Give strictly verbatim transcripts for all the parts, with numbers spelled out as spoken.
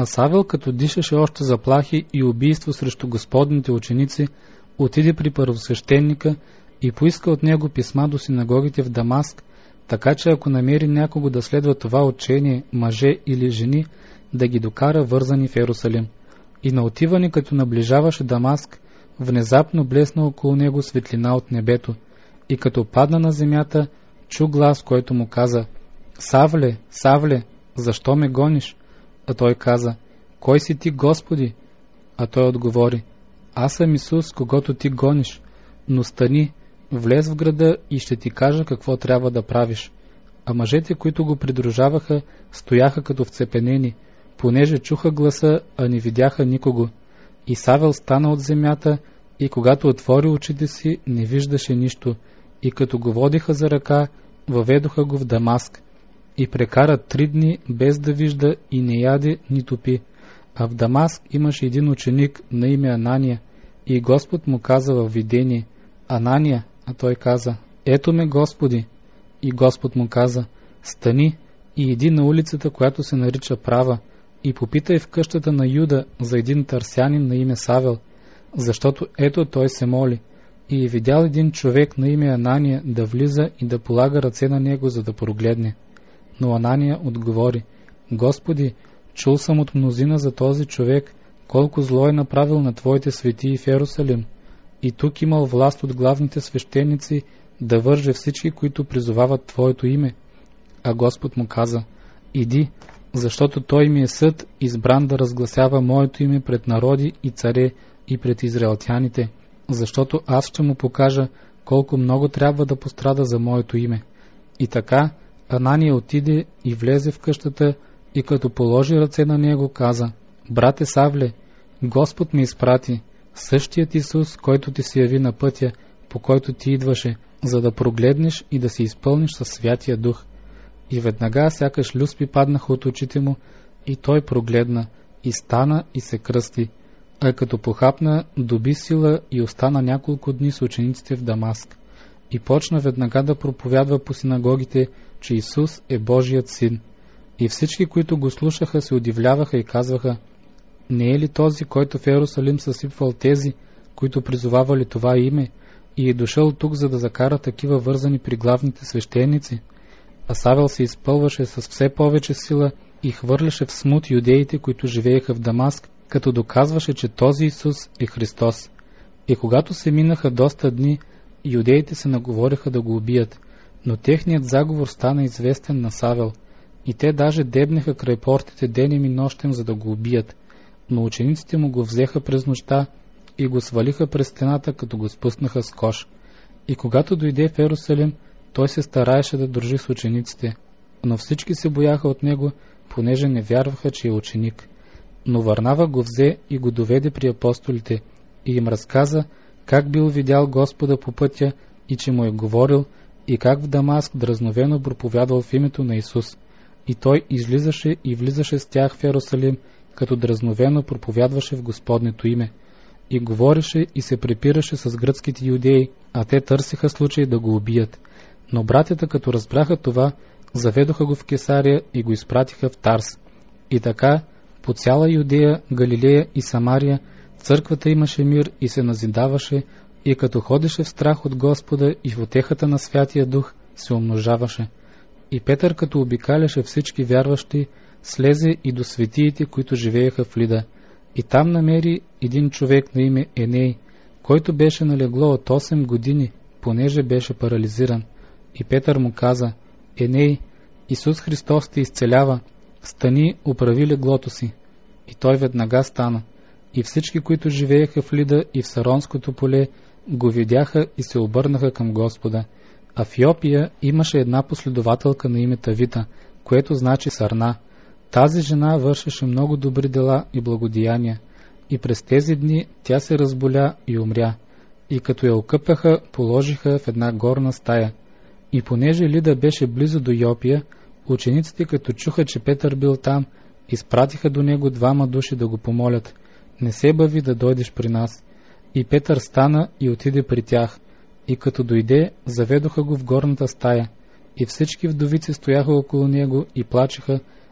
А Савел, като дишаше още заплахи и убийство срещу Господните ученици, отиде при първосвещеника и поиска от него писма до синагогите в Дамаск, така че ако намери някого да следва това учение, мъже или жени, да ги докара вързани в Йерусалим. И на отиване, като наближаваше Дамаск, внезапно блесна около него светлина от небето, и като падна на земята, чу глас, който му каза: „Савле, Савле, защо ме гониш?“ А той каза: „Кой си ти, Господи?“ А той отговори: „Аз съм Исус, когото ти гониш, но стани, влез в града и ще ти кажа какво трябва да правиш.“ А мъжете, които го придружаваха, стояха като вцепенени, понеже чуха гласа, а не видяха никого. И Савел стана от земята и когато отвори очите си, не виждаше нищо, и като го водиха за ръка, въведоха го в Дамаск. И прекара три дни без да вижда и не яде, нито пи. А в Дамаск имаше един ученик на име Анания, и Господ му каза във видение: „Анания“, а той каза: „Ето ме, Господи.“ И Господ му каза: „Стани и иди на улицата, която се нарича Права, и попитай в къщата на Юда за един търсянин на име Савел, защото ето той се моли.“ И е видял един човек на име Анания да влиза и да полага ръце на него, за да прогледне. Но Анания отговори: „Господи, чул съм от мнозина за този човек, колко зло е направил на Твоите светии в Йерусалим, и тук имал власт от главните свещеници да върже всички, които призовават Твоето име.“ А Господ му каза: „Иди, защото той ми е съд, избран да разгласява Моето име пред народи и царе и пред израелтяните, защото аз ще му покажа колко много трябва да пострада за Моето име.“ И така Анания отиде и влезе в къщата, и като положи ръце на него, каза: „Брате Савле, Господ ме изпрати, същият Исус, който ти се яви на пътя, по който ти идваше, за да прогледнеш и да се изпълниш със Святия Дух.“ И веднага сякаш люспи паднаха от очите му, и той прогледна, и стана и се кръсти, а като похапна, доби сила и остана няколко дни с учениците в Дамаск. И почна веднага да проповядва по синагогите, че Исус е Божият Син. И всички, които го слушаха, се удивляваха и казваха: „Не е ли този, който в Йерусалим съсипвал тези, които призовавали това име, и е дошъл тук, за да закара такива вързани при главните свещеници?“ А Савел се изпълваше с все повече сила и хвърляше в смут юдеите, които живееха в Дамаск, като доказваше, че този Исус е Христос. И когато се минаха доста дни, юдеите се наговориха да го убият, но техният заговор стана известен на Савел, и те даже дебнеха край портите денем и нощем, за да го убият. Но учениците му го взеха през нощта и го свалиха през стената, като го спуснаха с кош. И когато дойде в Йерусалим, той се стараеше да дружи с учениците, но всички се бояха от него, понеже не вярваха, че е ученик. Но Варнава го взе и го доведе при апостолите и им разказа как бил видял Господа по пътя и че му е говорил, и как в Дамаск дразновено проповядвал в името на Исус. И той излизаше и влизаше с тях в Йерусалим, като дразновено проповядваше в Господнето име. И говореше и се препираше с гръцките юдеи, а те търсиха случай да го убият. Но братята, като разбраха това, заведоха го в Кесария и го изпратиха в Тарс. И така, по цяла Юдея, Галилея и Самария, църквата имаше мир и се назидаваше, и като ходеше в страх от Господа и в утехата на Святия Дух, се умножаваше. И Петър, като обикаляше всички вярващи, слезе и до светиите, които живееха в Лида. И там намери един човек на име Еней, който беше налегло от осем години, понеже беше парализиран. И Петър му каза: „Еней, Исус Христос те изцелява, стани, управи леглото си.“ И той веднага стана. И всички, които живееха в Лида и в Саронското поле, го видяха и се обърнаха към Господа. А в Йопия имаше една последователка на име Тавита, което значи сърна. Тази жена вършеше много добри дела и благодеяния, и през тези дни тя се разболя и умря. И като я окъпаха, положиха в една горна стая. И понеже Лида беше близо до Йопия, учениците, като чуха, че Петър бил там, изпратиха до него двама души да го помолят: „Не се бави да дойдеш при нас.“ И Петър стана и отиде при тях. И като дойде, заведоха го в горната стая. И всички вдовици стояха около него и плачеха,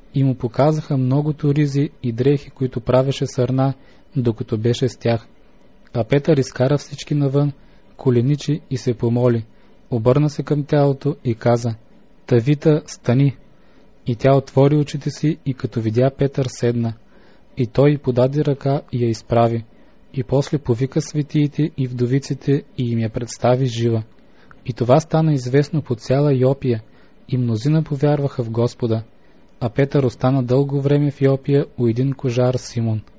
и му показаха многото ризи и дрехи, които правеше сърна, докато беше с тях. А Петър изкара всички навън, коленичи и се помоли. Обърна се към тялото и каза: Тавита, стани! И тя отвори очите си и като видя Петър, седна. И той подаде ръка и я изправи. И после повика светиите и вдовиците и им я представи жива. И това стана известно по цяла Йопия, и мнозина повярваха в Господа. А Петър остана дълго време в Йопия у един кожар Симон.